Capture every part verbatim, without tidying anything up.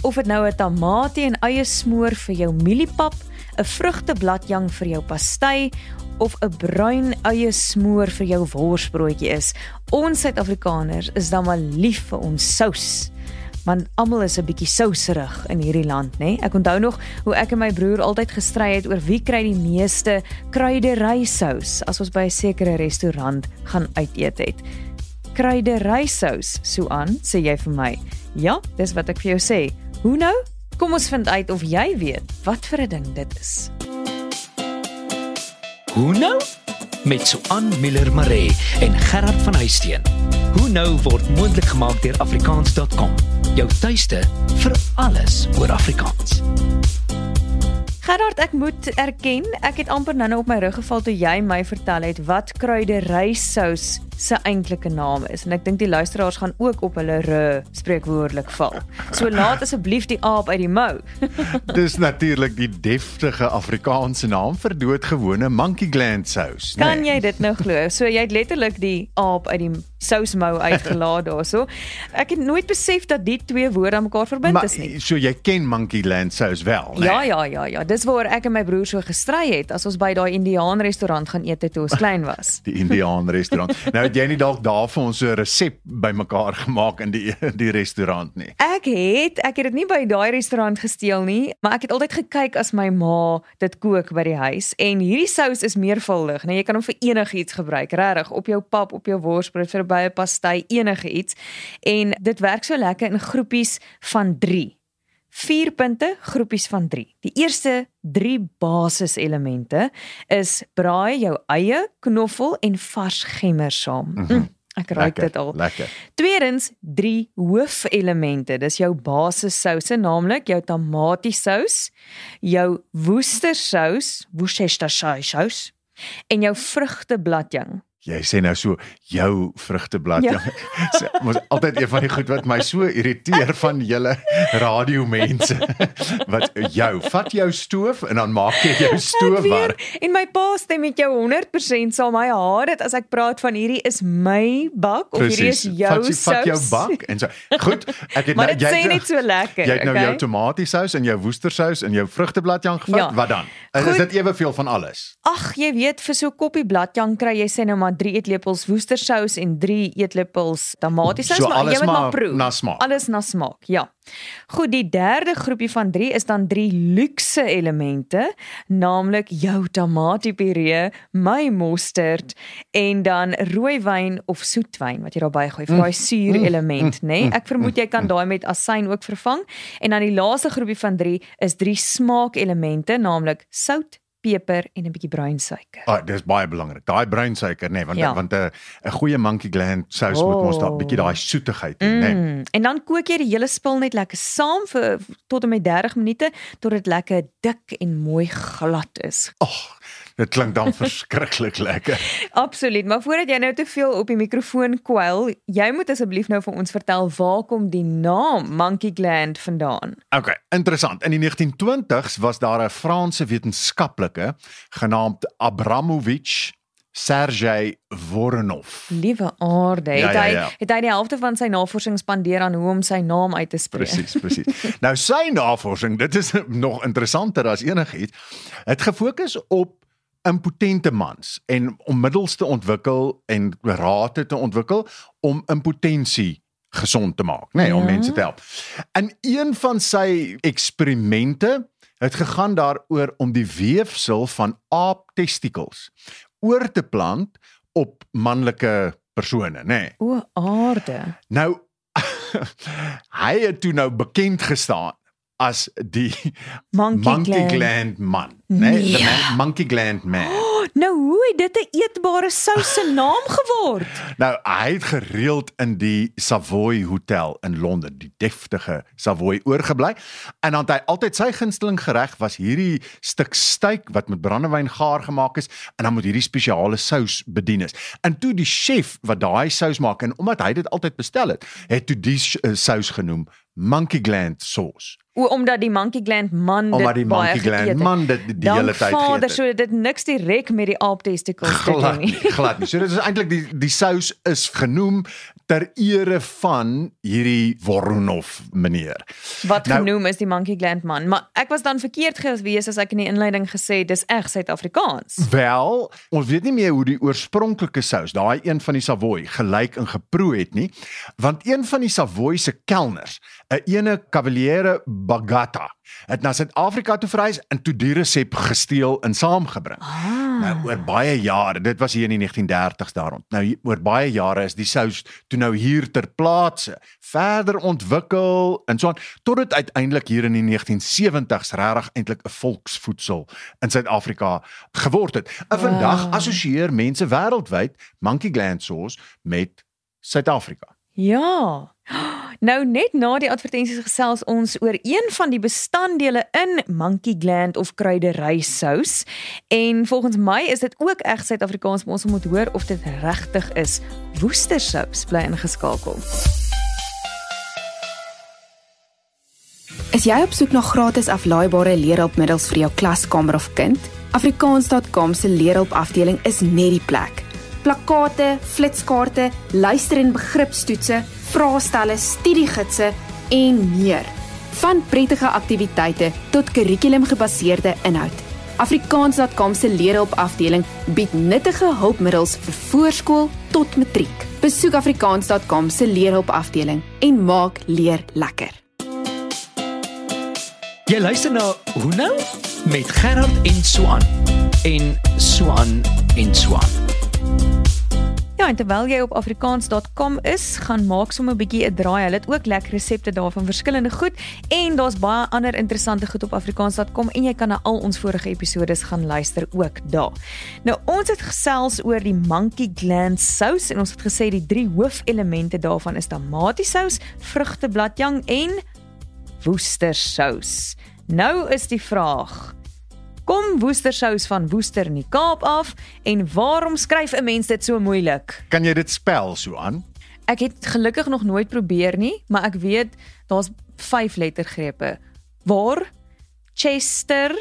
Of het nou 'n tamatie en eie smoor vir jou mieliepap, 'n vrugtebladjang vir jou pastei, of 'n bruin eie smoor vir jou worsbroodjie is. Ons Suid-Afrikaners is dan maar lief vir ons sous. Want almal is 'n bietjie souserig in hierdie land, né? Ek onthou nog hoe ek en my broer altyd gestry het oor wie kry die meeste kruiderysous as ons by 'n sekere restaurant gaan uit eet het. Kruiderysous, Suan, sê jy vir my. Ja, dis wat ek vir jou sê. Hoe nou? Kom ons vind uit of jy weet wat vir 'n ding dit is. Hoe nou? Met Suan Miller-Maree en Gerard van Huisteen. Hoe nou word moontlik gemaak deur Afrikaans punt com. Jou tuiste vir alles oor Afrikaans. Gerard, ek moet erken, ek het amper nou op my rug geval toe jy my vertel het wat kruiderysous se eintlike naam is. En ek dink die luisteraars gaan ook op hulle r spreekwoordelik val. So laat asseblief die aap uit die mou. Dis natuurlik die deftige Afrikaanse naam vir doodgewone monkey gland sous. Nee. Kan jy dit nou glo? So jy het letterlik die aap uit die sousmou uitgelaat daarso. Ek het nooit besef dat die twee woorde aan mekaar verbind maar, is nie. So jy ken monkey gland sous wel, nee? Ja, ja, ja, ja. Dis waar ek en my broer so gestry het as ons by daai Indiaan restaurant gaan eet het toe ons klein was. Die Indiaan restaurant. Nou het jy nie dalk daar vir ons so 'n resep bymekaar gemaak in die die restaurant nie. Ek het, ek het dit nie by daai restaurant gesteel nie, maar ek het altyd gekyk as my ma dit kook by die huis en hierdie sous is meervuldig, nee, jy kan hom vir enigiets gebruik, regtig, op jou pap, op jou worsbrood, vir by 'n pastei, enige iets. En dit werk so lekker in groepies van drie. Vier punte, groepies van drie. Die eerste drie basiselemente is braai jou eie, knoffel en vars gemmer saam. Mm-hmm. Mm, ek ruik dit al. Lekker. Tweedens, drie hoofelemente. Dis jou basissouse, naamlik jou tamatiesous, jou woestersous, Worcestershire en jou vrugtebladjang. Jy sê nou so, jou vrugteblad, ja. Mos altyd een van die goed wat my so irriteer van julle radiomense, wat jou, vat jou stoof en dan maak jy jou stoof waar. En my pa stem met jou honderd persent sal my haar dit as ek praat van hierdie is my bak, of Precies. hierdie is jou vat, sous. Vat jou bak, en so, goed, ek het maar nou, dit sê net so lekker, jy het nou okay? jou tomatiesous en jou woestersous en jou vrugtebladjang gevat, Ja. wat dan? En is dit eweveel van alles? Ag, jy weet, vir so 'n koppie bladjang kry jy sê nou maar drie eetlepels woestersous en drie eetlepels tamatiesous, So maar alles jy moet maar maar proe. na smaak. Alles na smaak, ja. Goed, die derde groepie van drie is dan drie luukse elemente, naamlik jou tamatiepuree, my mosterd en dan rooiwyn of soetwyn wat jy daarby gooi vir daai suur element, né? Nee? Ek vermoed jy kan daai met asyn ook vervang. En dan die laaste groepie van drie is drie smaakelemente, naamlik sout, peper en 'n bietjie bruinsuiker. Ah, dis baie belangrik. Daai bruinsuiker, nee, want Ja. want 'n 'n goeie monkey gland sous oh. moet mos daar 'n bietjie daai soetigheid hê, Mm. nee. En dan kook jy die hele spul net lekker saam vir tot en met dertig minute tot dit lekker dik en mooi glad is. Ag, dit klink dan verskriklik lekker. Absoluut, maar voordat jy nou te veel op die mikrofoon kwyl, jy moet asseblief nou vir ons vertel waar kom die naam monkey gland vandaan? Okay, interessant. In die negentien twintigs was daar 'n Franse wetenskaplike genaamd Abramovich Sergei Voronov. Liewe aarde, het, Ja, ja, ja. Hy, het hy die helfte van sy navorsing spandeer aan hoe om sy naam uit te spreek? Presies, presies. Nou sy navorsing, dit is nog interessanter as enigiets, het gefokus op impotente mans en om middels te ontwikkel en rate te ontwikkel om impotensie gesond te maak, nee, om Ja. mense te help. En een van sy eksperimente het gegaan daaroor om die weefsel van aaptestikels oor te plant op manlike persone, nee. O, aarde. Nou, hy het toe nou bekend gestaan as die Monkey, monkey gland. gland man, nee, Nee. the man, monkey gland man. Oh, nou hoe het dit 'n eetbare sous se naam geword? Nou, hy het gereeld in die Savoy Hotel in Londen, die deftige Savoy oorgebly, en dan het hy altyd sy gunsteling gereg was hierdie stuk steak wat met brandewyn gaar gemaak is, en dan moet hierdie spesiale sous bedien is. En toe die chef wat daai sous maak, en omdat hy dit altyd bestel het, het toe die uh, sous genoem monkey gland sauce. O, omdat die monkey gland man dit Omdat die baie monkey gland geëet het. man dit die Dank hele tyd Vader, geëet het. so dit niks direk met die aap testicles te Glad doen nie, nie. glad nie. So dit is eintlik die die sous is genoem ter ere van hierdie Voronov meneer. Wat Nou- genoem is die monkey gland man, maar ek was dan verkeerd gewees as ek in die inleiding gesê dis reg Suid-Afrikaans. Wel, ons weet nie meer hoe die oorspronklike sous, daai een van die Savoy, gelyk en geproe het nie, want een van die Savoy se kelners, 'n ene Cavaliere Bagata, het na Suid-Afrika toe verhuis en toe die resep gesteel en saamgebring. Ah. Nou oor baie jare, dit was hier in die negentien dertigs daar rond. Nou oor baie jare is die sous toe nou hier ter plaatse verder ontwikkel en so aan, tot dit uiteindelik hier in die negentien sewentigs regtig eintlik 'n volksvoedsel in Suid-Afrika geword het. En vandag Wow. assosieer mense wêreldwyd monkey gland sauce met Suid-Afrika. Ja. Nou net na die advertensies gesels ons oor een van die bestanddele in monkey gland of kruiderysous en volgens my is dit ook reg Suid-Afrikaans, maar ons moet hoor of dit regtig is. Woestersous bly ingeskakel. Is jy op soek na gratis aflaaibare leerhulpmiddels vir jou klaskamer of kind? Afrikaans punt com se leerhulpafdeling is net die plek. Plakkate, flitskaarte, luister- en begripstoetse, vraestelle, studiegidse en meer. Van prettige aktiwiteite tot kurrikulumgebaseerde inhoud. Afrikaans punt com se leerhulpafdeling bied nuttige hulpmiddels vir voorskool tot matriek. Besoek Afrikaans punt com se leerhulpafdeling en maak leer lekker. Jy luister na Hoe nou? Met Gerard en Suan en Suan en Suan. Ja, en terwyl jy op Afrikaans punt com is, gaan maak sommer 'n bietjie 'n draai. Hulle het ook lekker resepte daar van verskillende goed en daar's baie ander interessante goed op Afrikaans punt com en jy kan na al ons vorige episodes gaan luister ook daar. Nou, ons het gesels oor die monkey gland sous en ons het gesê die drie hoofelemente daarvan is tamatiesous, vrugtebladjang en woestersous. Nou is die vraag: kom woestersous van Woester in die Kaap af en waarom skryf 'n mens dit so moeilik? Kan jy dit spel so aan? Ek het gelukkig nog nooit probeer nie, maar ek weet daar's vyf lettergrepe. Waar Chester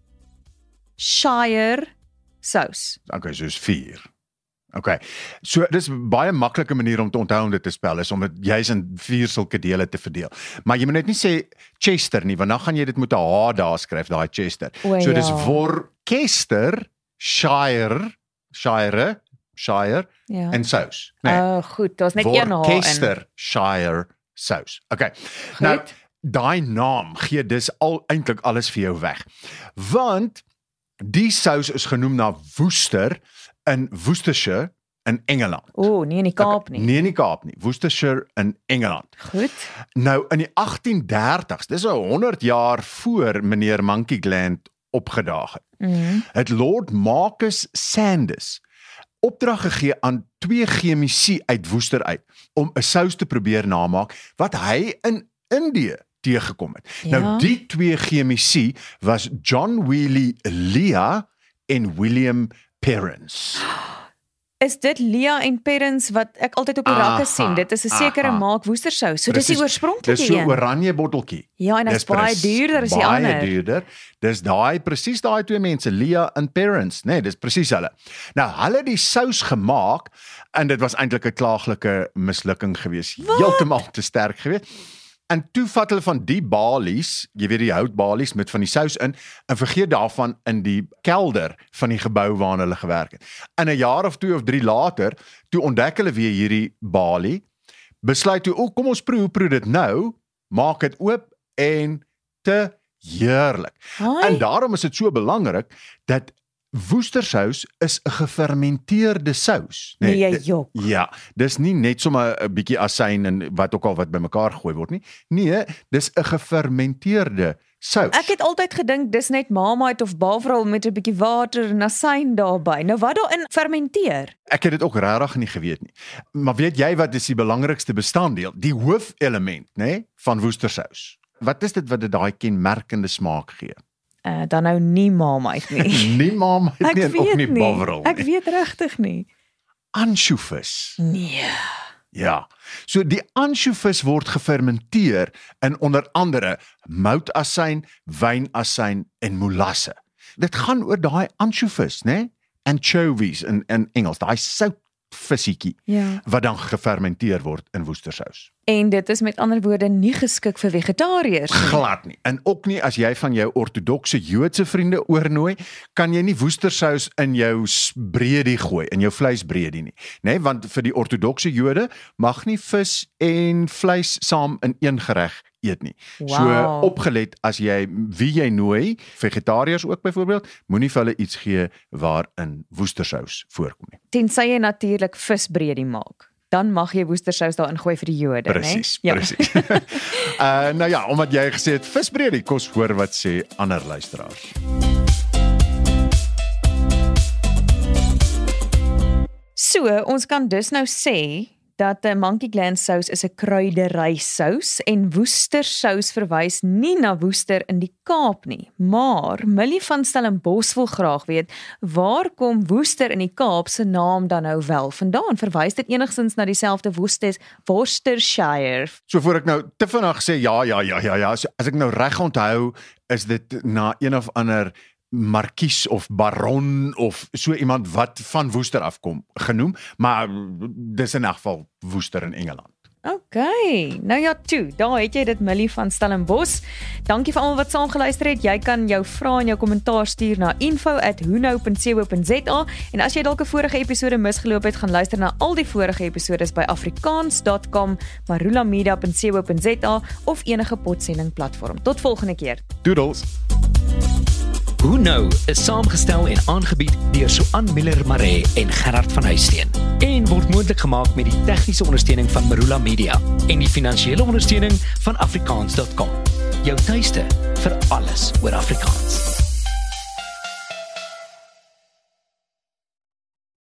Shire sous. Okay, so is vier. Okay. So dis baie maklike manier om te onthou om dit te spel is om dit juis in vier sulke dele te verdeel. Maar jy moet net nie sê Chester nie, want dan gaan jy dit met 'n H daar skryf, daai Chester. O, so dis ja. Worcester Shire, Shire, Shire Ja. en sous. Nee. Oh, goed, daar's net een H in. Worcester Shire sous. Okay. Nou, daai naam gee dis al eintlik alles vir jou weg. Want die sous is genoem na Worcester in Worcestershire in Engeland. O, nee in die Kaap nie. Nee, in die Kaap nie. Worcestershire in Engeland. Goed. Nou in die agtien dertigs, dis nou honderd jaar voor meneer Monkey Gland opgedaag het. Mhm. Het Lord Marcus Sandys opdrag gegee aan twee chemici uit Worcester uit om 'n sous te probeer namaak wat hy in Indië teëgekom het. Ja. Nou die twee chemici was John Wheely Leah en William Perrins. Is dit Lia en Perrins wat ek altyd op die rakke Aha, sien? Dit is 'n sekere aha. maak woestersous. So dis die Dis oorspronklike so een. oranje botteltjie. Ja, en hy's Dis baie pres- duurder as die ander. Baie duurder. Dis daai presies daai twee mense, Leah en Perrins, nee, dis presies hulle. Nou, hulle het die sous gemaak en dit was eintlik 'n klaaglike mislukking geweest. Heeltemal te sterk geweest. En toe vat hulle van die balies, jy weet die houtbalies met van die sous in, en vergeet daarvan in die kelder van die gebou waarna hulle gewerk het. En 'n jaar of twee of drie later, toe ontdek hulle weer hierdie balie, besluit toe, o, kom ons proe, proe dit nou, maak dit oop en te heerlik. Haai. En daarom is dit so belangrik dat woestersous is 'n gefermenteerde sous. Nee, jy dit- jok. Ja, dis nie net sommer 'n bietjie asyn en wat ook al wat bymekaar gegooi word nie. Nee, dis 'n gefermenteerde sous. Ek het altyd gedink dis net Marmite of Bavrol met 'n bietjie water en asyn daarbey. Nou wat daarin fermenteer? Ek het dit ook regtig nie geweet nie. Maar weet jy wat is die belangrikste bestanddeel? Die hoofelement, nê, nee, van woestersous. Wat is dit wat dit daai kenmerkende smaak gee? Uh, dan nou nie Marmite nie. Nie Marmite Ek nie en ook weet nie nie. Bavrol Ek nie. weet regtig nie. Ansjovis. Nee. Ja, so die ansjovis word gefermenteer in onder andere moutasyn, wynasyn en molasse. Dit gaan oor daai ansjovis, né? Anchovies in in Engels, daai soutvisiekie Ja. wat dan gefermenteer word in woestersous. En dit is met ander woorde nie geskik vir vegetariërs nie. Glad nie. En ook nie as jy van jou ortodokse Joodse vriende oornooi, kan jy nie woestersous in jou breedie gooi, in jou vleisbreedie nie. Nee, want vir die ortodokse Jode mag nie vis en vleis saam in een gereg eet nie. Wow. So opgelet as jy wie jy nooi, vegetariërs ook byvoorbeeld, moenie vir hulle iets gee waarin woestersous voorkom nie. Tensy jy natuurlik visbreedie maak. Dan mag jy woestersous daarin gooi vir die Jode, né? Presies, presies. uh, nou ja, omdat jy gesê het visbreedie, kos hoor wat sê ander luisteraars. So, ons kan dus nou sê dat 'n monkey gland sous is 'n kruiderysous en woestersous verwys nie na Woester in die Kaap nie. Maar Millie van Stellenbosch wil graag weet, waar kom Woester in die Kaap se naam dan nou wel vandaan? Verwys dit enigstens na dieselfde Worcester, Worcestershire? So voor ek nou te vinnig sê ja, ja, ja, ja, ja, so, as ek nou reg onthou, is dit na een of ander markies of baron of so iemand wat van Woester afkom genoem, maar dis in elk geval Woester in Engeland. OK, nou ja toe, daar het jy dit Millie van Stellenbosch. Dankie vir almal wat saamgeluister het. Jy kan jou vrae en jou kommentaar stuur na info at hunou punt co punt za en as jy dalk 'n vorige episode misgeloop het, gaan luister na al die vorige episodes by afrikaans punt com, marulamedia punt co punt za of enige podsending platform. Tot volgende keer. Doodles. Hoe nou is saamgestel en aangebied deur Suan Miller Maree en Gerard van Huisteen en word moontlik gemaak met die tegniese ondersteuning van Marula Media en die finansiële ondersteuning van afrikaans punt com. Jou tuiste vir alles oor Afrikaans.